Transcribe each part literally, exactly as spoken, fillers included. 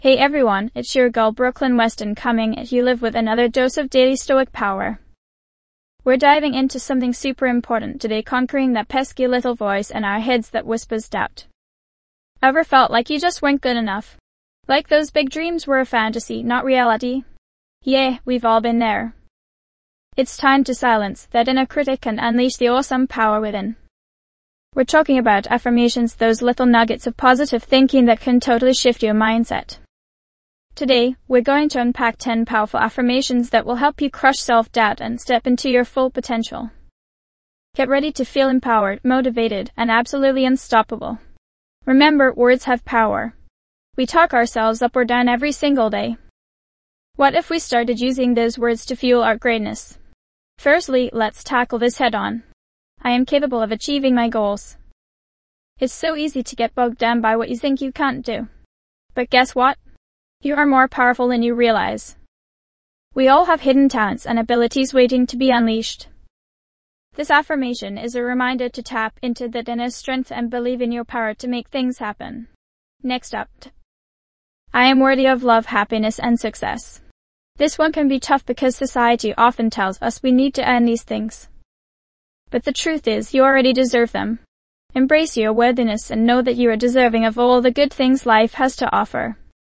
Hey everyone, it's your girl Brooklyn Weston coming at you live with another dose of daily stoic power. We're diving into something super important today, conquering that pesky little voice in our heads that whispers doubt. Ever felt like you just weren't good enough? Like those big dreams were a fantasy, not reality? Yeah, we've all been there. It's time to silence that inner critic and unleash the awesome power within. We're talking about affirmations, those little nuggets of positive thinking that can totally shift your mindset. Today, we're going to unpack ten powerful affirmations that will help you crush self-doubt and step into your full potential. Get ready to feel empowered, motivated, and absolutely unstoppable. Remember, words have power. We talk ourselves up or down every single day. What if we started using those words to fuel our greatness? Firstly, let's tackle this head-on. I am capable of achieving my goals. It's so easy to get bogged down by what you think you can't do. But guess what? You are more powerful than you realize. We all have hidden talents and abilities waiting to be unleashed. This affirmation is a reminder to tap into that inner strength and believe in your power to make things happen. Next up. I am worthy of love, happiness, and success. This one can be tough because society often tells us we need to earn these things. But the truth is, you already deserve them. Embrace your worthiness and know that you are deserving of all the good things life has to offer.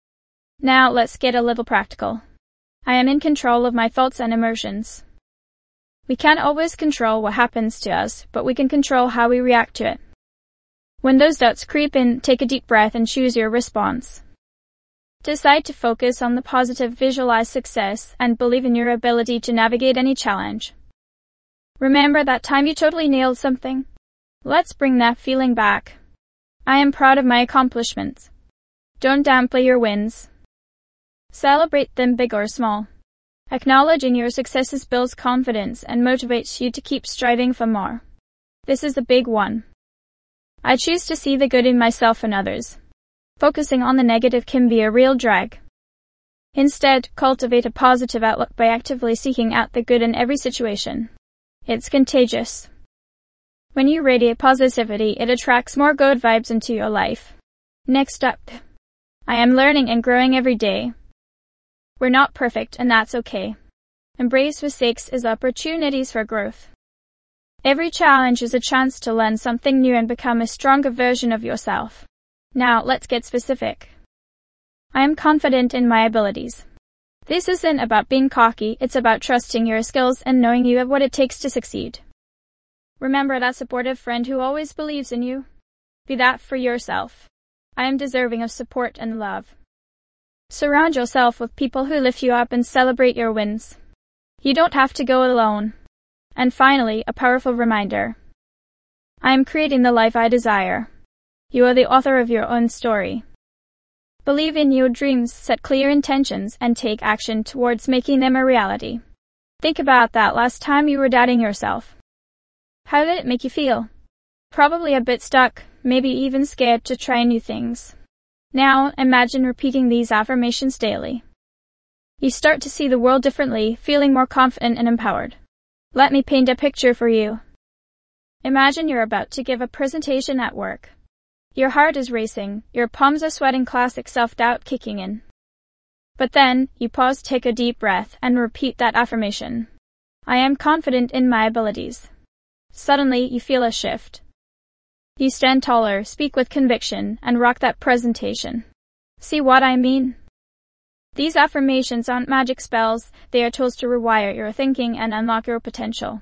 Now let's get a little practical. I am in control of my thoughts and emotions. We can't always control what happens to us, but we can control how we react to it. When those doubts creep in, take a deep breath and choose your response. Decide to focus on the positive, visualize success, and believe in your ability to navigate any challenge. Remember that time you totally nailed something? Let's bring that feeling back. I am proud of my accomplishments. Don't downplay your wins. Celebrate them, big or small. Acknowledging your successes builds confidence and motivates you to keep striving for more. This is a big one. I choose to see the good in myself and others. Focusing on the negative can be a real drag. Instead, cultivate a positive outlook by actively seeking out the good in every situation. It's contagious. When you radiate positivity, it attracts more good vibes into your life. Next up. I am learning and growing every day. We're not perfect, and that's okay. Embrace mistakes as opportunities for growth. Every challenge is a chance to learn something new and become a stronger version of yourself. Now, let's get specific. I am confident in my abilities. This isn't about being cocky, it's about trusting your skills and knowing you have what it takes to succeed. Remember that supportive friend who always believes in you. Be that for yourself. I am deserving of support and love. Surround yourself with people who lift you up and celebrate your wins. You don't have to go alone. And finally, a powerful reminder. I am creating the life I desire. You are the author of your own story. Believe in your dreams, set clear intentions, and take action towards making them a reality. Think about that last time you were doubting yourself. How did it make you feel? Probably a bit stuck, maybe even scared to try new things. Now, imagine repeating these affirmations daily. You start to see the world differently, feeling more confident and empowered. Let me paint a picture for you. Imagine you're about to give a presentation at work. Your heart is racing, your palms are sweating, classic self-doubt kicking in. But then, you pause, take a deep breath, and repeat that affirmation. I am confident in my abilities. Suddenly, you feel a shift. You stand taller, speak with conviction, and rock that presentation. See what I mean? These affirmations aren't magic spells, they are tools to rewire your thinking and unlock your potential.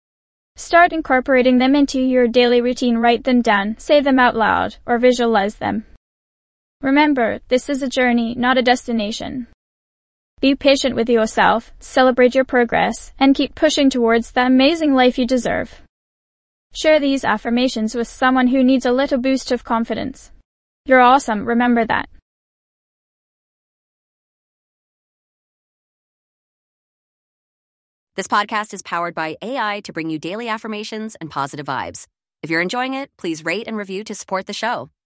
Start incorporating them into your daily routine. Write them down, say them out loud, or visualize them. Remember, this is a journey, not a destination. Be patient with yourself, celebrate your progress, and keep pushing towards the amazing life you deserve. Share these affirmations with someone who needs a little boost of confidence. You're awesome, remember that. This podcast is powered by A I to bring you daily affirmations and positive vibes. If you're enjoying it, please rate and review to support the show.